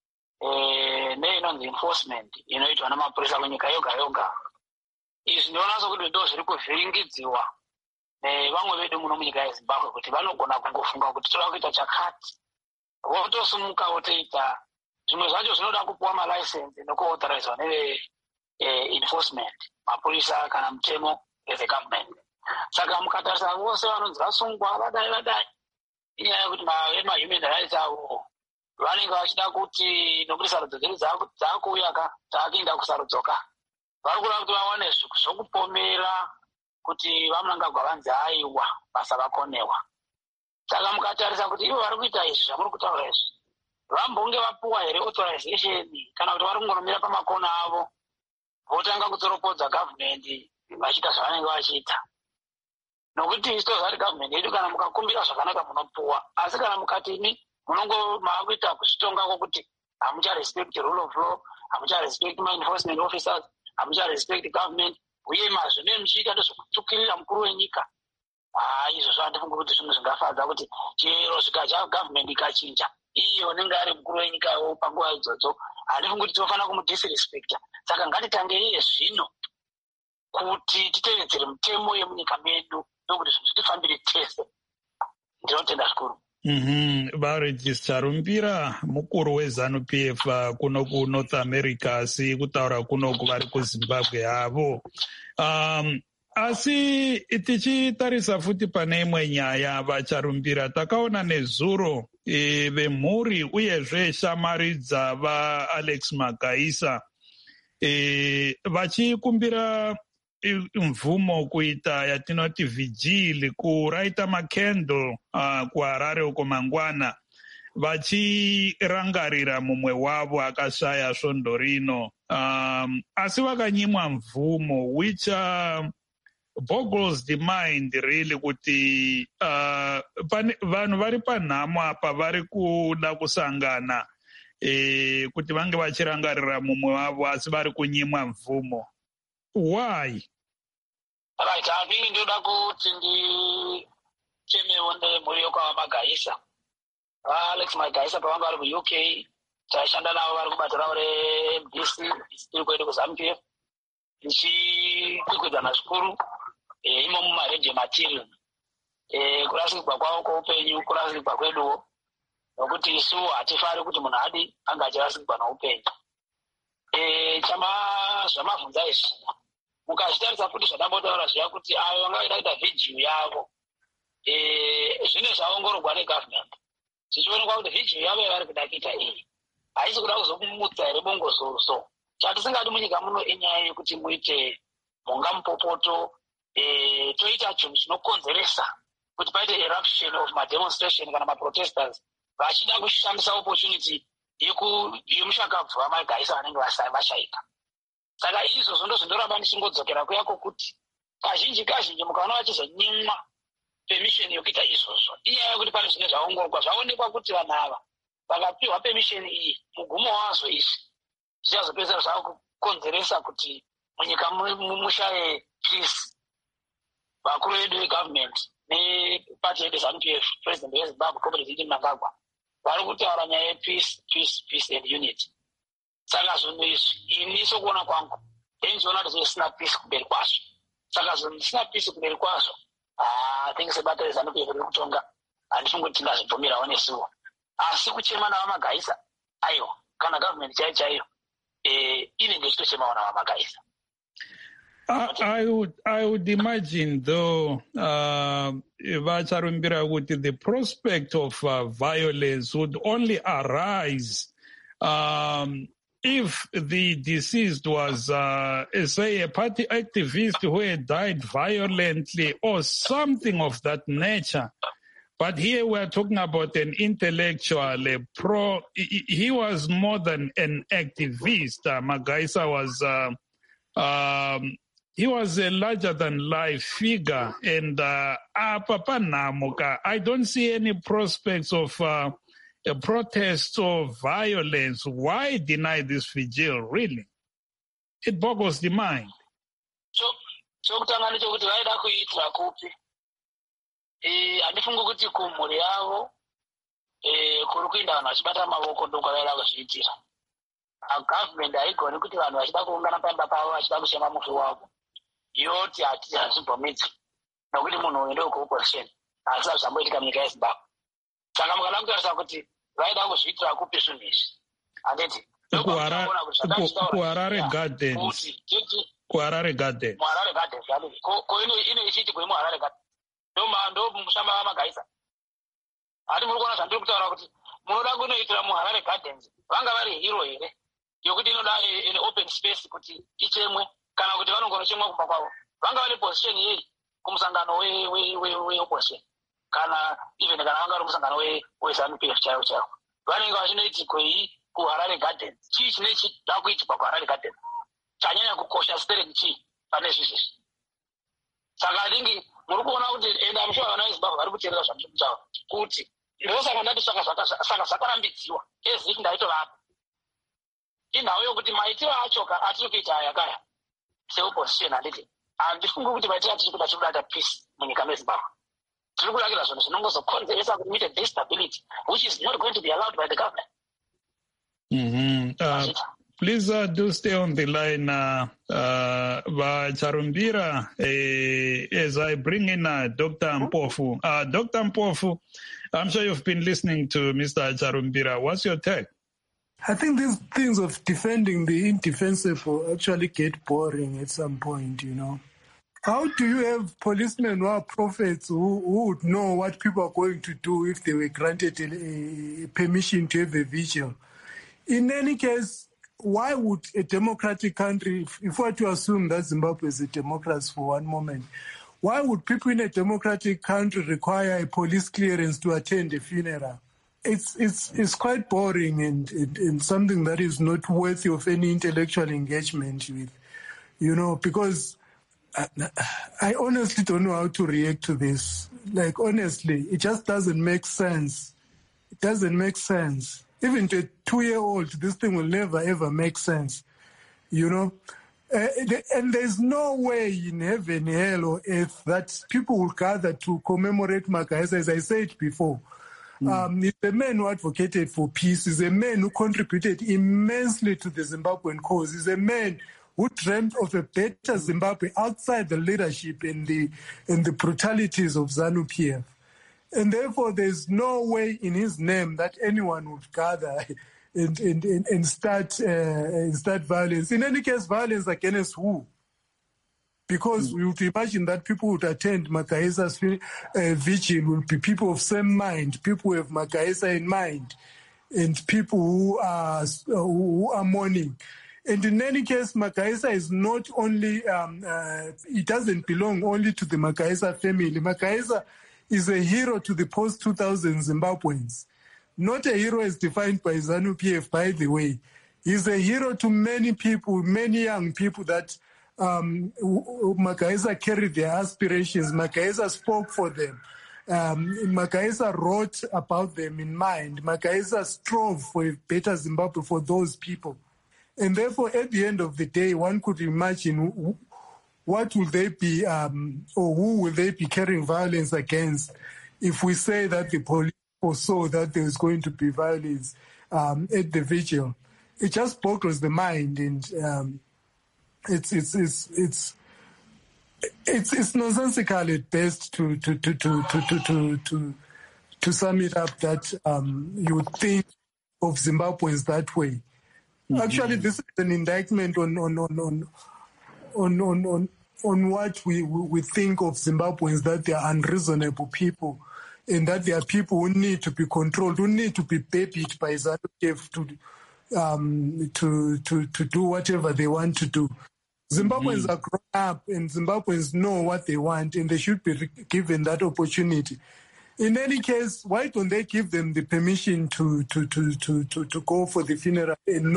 neinonzi enforcement inoitwa namapurisa kwenyika yoga yoga. Izvi ndinoona sokuti ndo zviri kuvhiringidziwa vamwe vedu muno munyika yeZimbabwe kuti vanogona kungofunga kuti toda kuita chakati, votosumuka votoita zvimwe zvacho zvinoda kupuwa malicense nekuauthorizewa neve-enforcement, mapurisa kana mutemo weze-government. Saka mukatarisa vose vanonzi vasungwa vadai inyaya yekuti vema-human rights avo vanenge vachida kuti nokuti sarudzo dzedu dzakuuya dzaakuinda kusarudzoka, vari kuda kuti vawane zvokupomera kuti vamunangagwa vanzi aiwa basa vakonewa. Saka mukatarisa kuti ivo vari kuita izvi zvamuri kutaura izvi, vambonge vapuwa here authorization kana kuti vari kungonomira pamakona avo votanga kutsoropodza gavhumendi vachiita zvavanenge vachiita. Nokuti isitozvari gavhumendi yedu kana mukakumbira zvakanaka munopuwa, asi kana mukati imi munongo maakuita kuzvitonga kwokuti hamucharespect rule of law, hamucharespect ma-enforcement officers, hamucharespect government, uye mazvine muchiita ndezvokutukirira mukuru wenyika. Izvozvo handifungi kuti zvinhu zvingafadza kuti chero zvikacha gavhumendi ikachinja iyo unenge ari mukuru wenyikawo panguva idzodzo, handifungi kuti tinofanira kumudisrespecta. Saka ngatitange iye zvino kuti titevedzere mitemo yemunyika medu ndokuti zvinhu zvitifambire tese. Ndinotenda zvikuru. Varegista Rumbira mukuru weZANU-PF kuno kuNorth America, asi kutaura kunoku vari kuZimbabwe havo. Asi tichitarisa futi pane imwe nyaya, vacharumbira takaona nezuro vemhuri uyezve shamaridza vaAlex Magaisa vachikumbira mvumo kuita yatinoti vigili, kuraita makendo kuHarare uko mangwana, vachirangarira mumwe wavo akashaya svondo rino, asi vakanyimwa mvumo, which boggles the mind really, kuti vanhu vari panhamo apa vari kuda kusangana kuti vange vachirangarira mumwe wavo asi vari kunyimwa mvumo. Why? Right, handingi ndoda kuti ndichemewo nemhuri yokwavamagaisa. Alex Magaisa pavanga vari kuUK taishanda navo, vari kubata ravo reMDC tiri kwedu kuZANU-PF, tichikwikwidzana zvikuru imo mumaredio material, kurasikirwa kwavo kweupenyu, kurasikirwa kweduwo, nokuti isu hatifari kuti munhu adi anga achirasikirwa noupenyu. Zvamabvunza izvi mukazvitarisa futi zvadambotaura zviya kuti avo vanga vaida kuita vhijio yavo zvine zvaongororwa negavhumendi, zvichionekwa kuti vhijio yavo yavari kuda kuita iyi haisi kuda kuzomutsa here bongozozo. Chatisingadi munyika muno inyaya yekuti muite mhonga mupopoto, toita chinhu chinokonzeresa kuti paite eruption of mademonstration kana maprotesters vachida kushandisa opportunity yemushakabvu vamagaisa vanenge vashaika. Saka izvozvo ndozvindoramba ndichingodzokera kuyako kuti kazhinji mukaona vachizonyimwa permission yokuita izvozvo, inyaya yekuti pane zvine zvaongororwa zvaonekwa kuti vanhu ava vakapiwa permission iyi mugumo wazvo izvi zvichazopedzera zvakukonzeresa kuti munyika mushaye peace. Vakuru vedu vegovernment nepati yedu ZANU-PF, president weZimbabwe Comrade Mnangagwa, vari kutaura nyaya yepeace and unity. Saka zvinhu izvi ini sokuona kwangu ndinoona kuti zvisina peace kumberi kwazvo. Saka zvinhu zvisina peace kumberi kwazvo, think sebata reZANU-PF riri kutonga handifungi kuti tingazvibvumirawo nesuwo. Asi kuchema navamagaisa aiwa, kana government chaiyo inenge ichitochemawo navamagaisa. I would imagine though, vacharumbira kuti the prospect of violence would only arise if the deceased was, say, a party activist who had died violently or something of that nature. But here we are talking about an intellectual, he was more than an activist. Magaisa was, he was a larger-than-life figure. And Papa Namuka, I don't see any prospects of a protest or violence. Why deny this vigil, really? It boggles the mind. Handifungi kuti kumhuri yavo kuri kuinda vanhu vachibata maoko ndokwavaida kuzviitira. Government haigoni kuti vanhu vachida kuungana pamba pavo vachida kuchema mufi wavo yoti hazvibvumidzi, nokuti munhu uyu ndowekuopposition asi hazvamboitika munyika yeZimbabwe. Saka mukada kutarisa kuti vaida kuzviitira kupi zvinhu izvi, handiti kuHarare Gardens. kuHarare Gardens ko ino ichiitikwa muHarare Gardens ndo mushamba vamagaisa. Hati muri kuona zvandiri kutaura kuti munoda kunoitira muHarare Gardens vanga vari hero here yokuti inoda an open space kuti ichemwe, kana kuti vanongonochemwa kumba kwavo, vanga vane position yei kumusangano weopposition kana even kana vanga vari musangano weZANU-PF chaiwo chaiwo vanenge vachinoitikei kuHarare Gardens. Chii chine chida kuitikwa kuHarare Gardens chanyanya kukosha stereki chii pane izvizvi. Saka I think muri kuona kuti ende I'm sure vana veZimbabwe vari kuteerera zvandiri kutaura kuti ndosaka ndati saka zvakarambidziwa eziti ndaitovapa inhau yokuti maitiro acho atiri kuita aya kaya seopposition handiti handifungi kuti maitiro atiri kuda tiri kudada peace munyika meZimbabwe. Tiri kudakira zvinhu zvinongozokonzeresa kuti muite instability which is not going to be allowed by the government. Please do stay on the line, Charumbira, as I bring in Dr. Mpofu. Dr. Mpofu, I'm sure you've been listening to Mr. Charumbira. What's your take? I think these things of defending the indefensible actually get boring at some point, you know. How do you have policemen who are prophets who would know what people are going to do if they were granted a permission to have a vigil? In any case, why would a democratic country, if we were to assume that Zimbabwe is a democracy for one moment, why would people in a democratic country require a police clearance to attend a funeral? It's quite boring and something that is not worthy of any intellectual engagement with, you know, because I honestly don't know how to react to this. Like, honestly, it just doesn't make sense. It doesn't make sense. Even to a 2-year-old, this thing will never, ever make sense, you know. And there's no way in heaven, hell, or earth that people will gather to commemorate Makaisa, as I said before. He's a man who advocated for peace. He's a man who contributed immensely to the Zimbabwean cause. He's a man who dreamt of a better Zimbabwe outside the leadership and the brutalities of ZANU-PF. And therefore, there's no way in his name that anyone would gather and start violence. In any case, violence against who? Because we would imagine that people would attend Makaisa's vigil will be people of same mind, people who have Makaisa in mind, and people who are mourning. And in any case, Makaisa is not only, it doesn't belong only to the Makaisa family. Makaisa is a hero to the post-2000 Zimbabweans. Not a hero as defined by ZANU-PF, by the way. He's a hero to many people, many young people that Makaisa carried their aspirations. Makaisa spoke for them. Makaisa wrote about them in mind. Makaisa strove for a better Zimbabwe for those people. And therefore, at the end of the day, one could imagine what will they be, or who will they be carrying violence against if we say that the police foresaw that there was going to be violence at the vigil. It just boggles the mind, and it's nonsensical at best to sum it up that you would think of Zimbabweans that way. Mm-hmm. Actually, this is an indictment on what we think of Zimbabweans, that they are unreasonable people, and that they are people who need to be controlled, who need to be babied by ZANU-PF to do whatever they want to do. Zimbabweans are grown up, and Zimbabweans know what they want, and they should be given that opportunity. In any case, why don't they give them the permission to go for the funeral and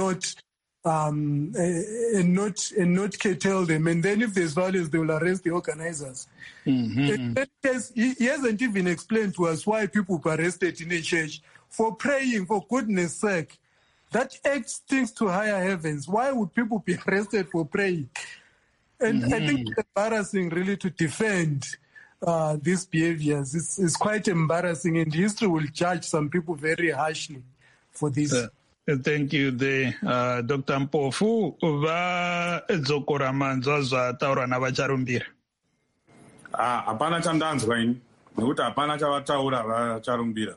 not curtail them? And then if there's violence, they will arrest the organizers. Mm-hmm. In that case, he hasn't even explained to us why people were arrested in a church for praying, for goodness sake. That act stinks to higher heavens. Why would people be arrested for praying? And I think it's embarrassing really to defend these behaviors. It's quite embarrassing, and history will judge some people very harshly for this. Thank you, Dr. Mpofu. Vadzokora manzwa zvataura navacharumbira. Hapana chandanzwa ini, nekuti hapana chavataura vacharumbira.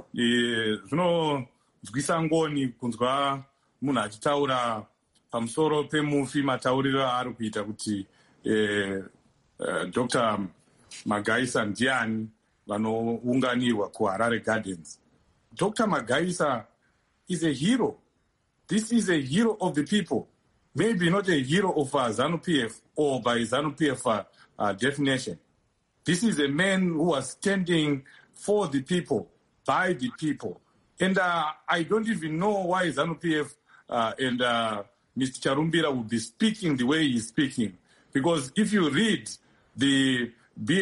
Zvinonzwisa ngoni kunzwa munhu achitaura pamusoro pemufi, matauriro aari kuita kuti Dr. Magaisa ndiani vanounganirwa kuHarare Gardens. Dr. Magaisa is a hero. This is a hero of the people. Maybe not a hero of ZANU-PF or by ZANU-PF definition. This is a man who was standing for the people, by the people. And I don't even know why ZANU-PF and Mr. Charumbira would be speaking the way he's speaking. Because if you read the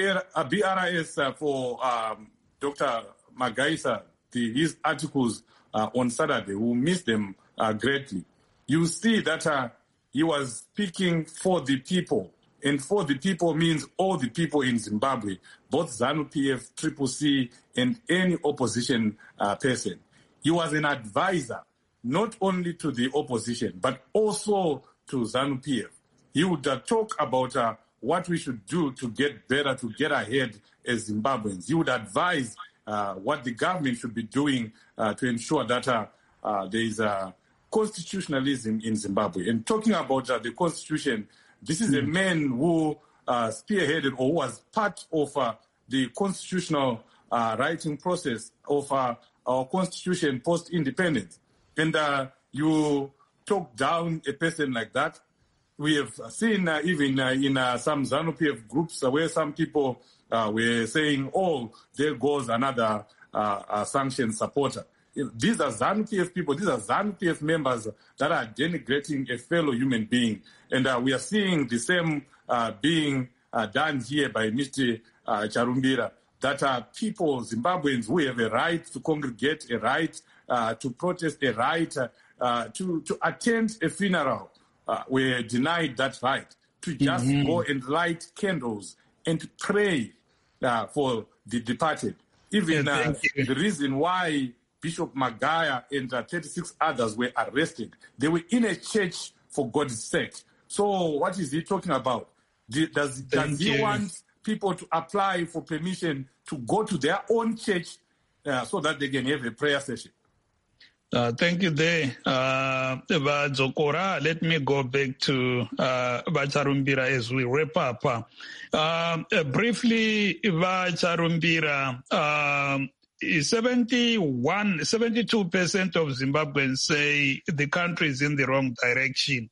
BRIS for Dr. Magaisa, his articles on Saturday, who missed them greatly, you see that he was speaking for the people. And for the people means all the people in Zimbabwe, both ZANU-PF, CCC, and any opposition person. He was an advisor, not only to the opposition, but also to ZANU-PF. He would talk about what we should do to get better, to get ahead as Zimbabweans. He would advise what the government should be doing to ensure that there is constitutionalism in Zimbabwe. And talking about the constitution, this is a man who spearheaded or was part of the constitutional writing process of our constitution post-independence. And you talk down a person like that. We have seen even in some ZANU-PF groups where some people were saying, oh, there goes another sanctioned supporter. These are ZANU-PF people, these are ZANU-PF members that are denigrating a fellow human being. And we are seeing the same being done here by Mr. Charumbira, that people, Zimbabweans, who have a right to congregate, a right to protest, a right to attend a funeral, were denied that right, to just go and light candles and pray for the departed. Even the reason why Bishop Magaya and 36 others were arrested, they were in a church for God's sake. So what is he talking about? Does he want people to apply for permission to go to their own church so that they can have a prayer session? Thank you there. Zokora, let me go back to Charumbira as we wrap up. Briefly, Charumbira, 72% of Zimbabweans say the country is in the wrong direction.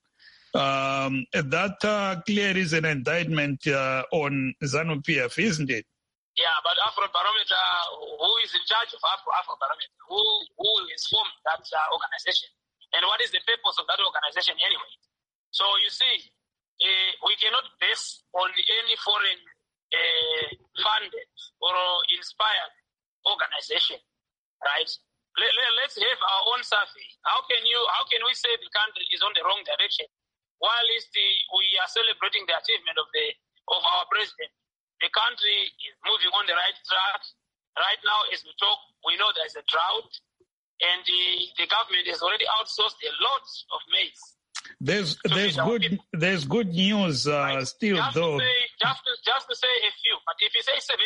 That clearly is an indictment on ZANU-PF, isn't it? Yeah, but Afrobarometer, who is in charge of Afrobarometer? Who is formed that organization? And what is the purpose of that organization anyway? So you see, we cannot base on any foreign funded or inspired organization, right? Let's have our own survey. How can we say the country is on the wrong direction while we are celebrating the achievement of our president? The country is moving on the right track. Right now, as we talk, we know there's a drought, and the government has already outsourced a lot of maize. There's good news still, though. Just to say a few, but if you say 72%,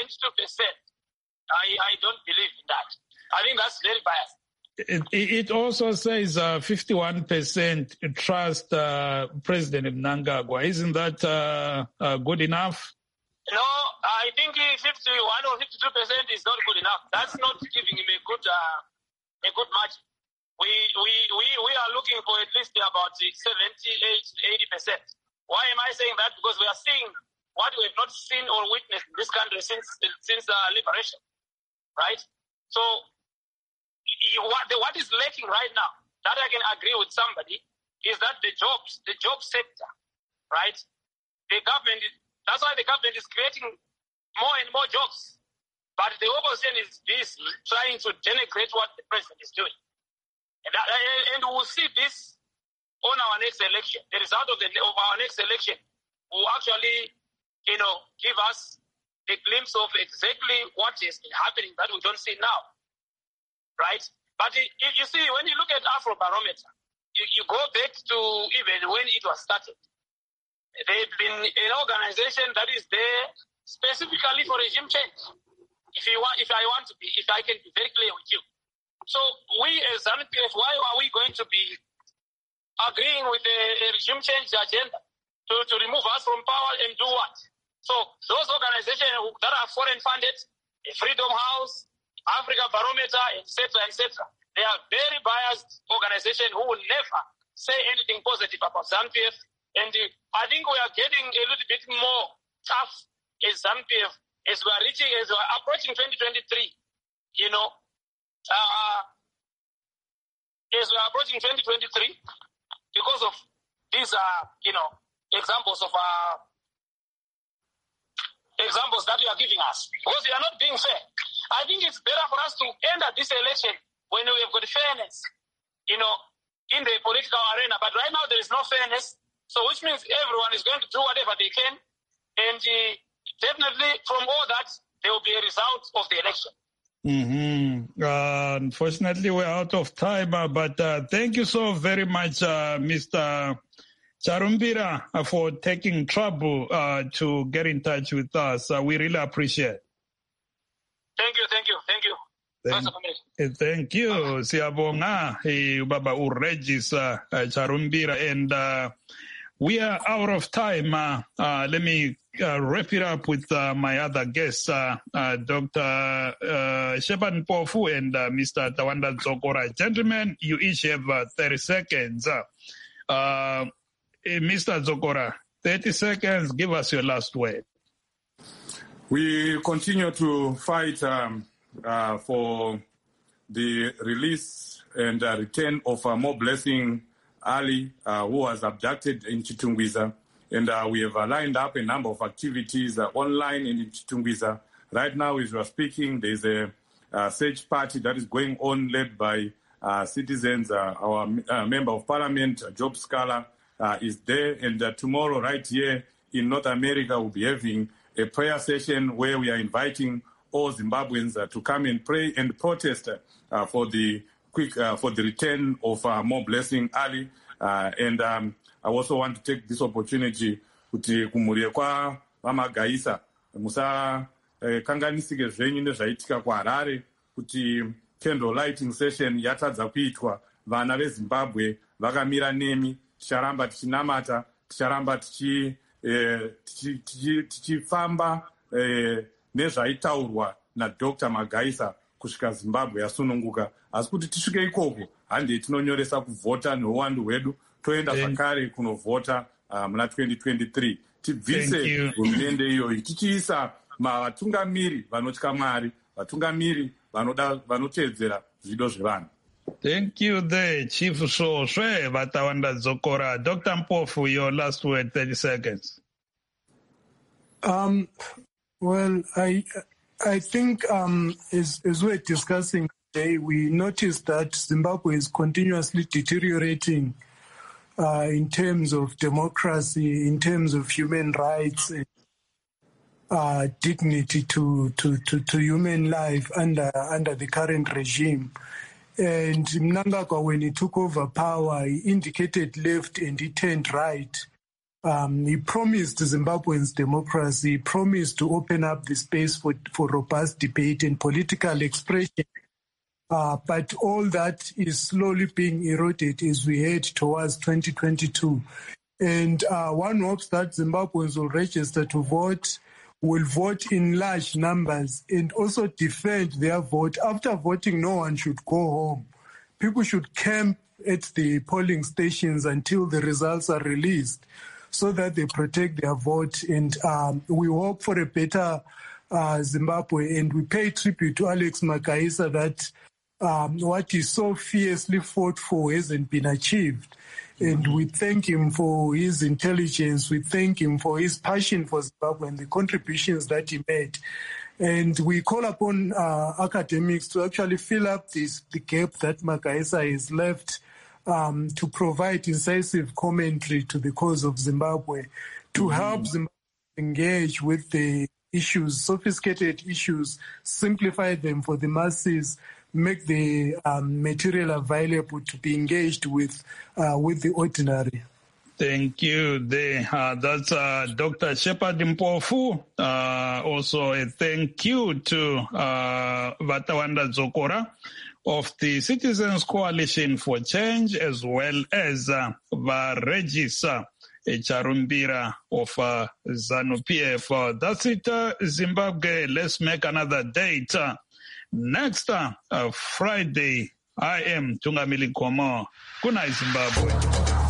I don't believe in that. I think that's very biased. It also says 51% trust President Mnangagwa. Isn't that good enough? No, I think 51 or 52% is not good enough. That's not giving him a good margin. We are looking for at least about 78 to 80%. Why am I saying that? Because we are seeing what we have not seen or witnessed in this country since liberation, right? So what is lacking right now, that I can agree with somebody, is that the job sector, right? That's why the government is creating more and more jobs. But the opposition is busy trying to denigrate what the president is doing. And we'll see this on our next election. The result of our next election will actually, give us a glimpse of exactly what has been happening that we don't see now. Right? But you see, when you look at Afrobarometer, you go back to even when it was started. They've been an organization that is there specifically for regime change. If I can be very clear with you. So we as ZANU-PF, why are we going to be agreeing with a regime change agenda to remove us from power and do what? So those organizations that are foreign funded, the Freedom House, Africa Barometer, etc., they are very biased organizations who will never say anything positive about ZANU-PF. And I think we are getting a little bit more tough as ZANU-PF as we're approaching 2023, as we're approaching 2023, because of these, examples that you are giving us, because you are not being fair. I think it's better for us to end at this election when we have got fairness, in the political arena. But right now there is no fairness, so which means everyone is going to do whatever they can, and definitely from all that there will be a result of the election. Unfortunately, we're out of time, but thank you so very much, Mr. Charumbira, for taking trouble to get in touch with us. We really appreciate it. Thank you. Thank you. Siyabonga, Baba Regis Charumbira, and we are out of time. Let me wrap it up with my other guests, Dr. Shepard Mpofu and Mr. Tawanda Zokora. Gentlemen, you each have 30 seconds. Mr. Zokora, 30 seconds, give us your last word. We continue to fight for the release and return of More Blessing Ali, who was abducted in Chitungwiza. And we have lined up a number of activities online in Chitungwiza. Right now, as we are speaking, there's a search party that is going on, led by citizens. Our Member of Parliament, Job Scala, is there. And tomorrow, right here in North America, we'll be having a prayer session where we are inviting all Zimbabweans to come and pray and protest for the return of More Blessing Ali. And I also want to take this opportunity kuti kumhuri kwa vamagaisa musa kanganisike zvenyu nezvaitika kuHarare kuti candle lighting session yatadza kuitwa. Vana veZimbabwe vakamira nemi, ticharamba tichinamata, ticharamba tichifamba nezvaitaurwa naDr. Magaisa kusvika Zimbabwe yasununguka. Asi kuti tisvike ikoko, handi tinonyoresa kuvhota neuwandu hwedu, toenda zvakare kunovhota muna 2023. Tibvise hurumende iyoyi tichiisa vatungamiri vanotya Mwari, vatungamiri vanoteedzera zvido zvevanhu. Thank you there, Chief Soswe Vatawanda Zokora. Dr. Mpofu, your last word, 30 seconds. Well, I think as we're discussing today, we noticed that Zimbabwe is continuously deteriorating in terms of democracy, in terms of human rights, and dignity to human life under the current regime. And Mnangagwa, when he took over power, he indicated left and he turned right. He promised Zimbabweans democracy, he promised to open up the space for robust debate and political expression. But all that is slowly being eroded as we head towards 2022. And one hopes that Zimbabweans will register to vote, will vote in large numbers, and also defend their vote. After voting, no one should go home. People should camp at the polling stations until the results are released, so that they protect their vote. And we hope for a better Zimbabwe. And we pay tribute to Alex Magaisa that what he so fiercely fought for hasn't been achieved. And we thank him for his intelligence. We thank him for his passion for Zimbabwe and the contributions that he made. And we call upon academics to actually fill up the gap that Magaisa has left, to provide incisive commentary to the cause of Zimbabwe, to help Zimbabwe engage with the issues, sophisticated issues, simplify them for the masses, make the material available to be engaged with the ordinary. Thank you. That's Dr. Shepard Mpofu. Also a thank you to Vatawanda Zokora of the Citizens Coalition for Change, as well as Regis Charumbira of ZANU-PF. That's it, Zimbabwe. Let's make another date. Next Friday, I am Tungamili Komo. Good night, Zimbabwe.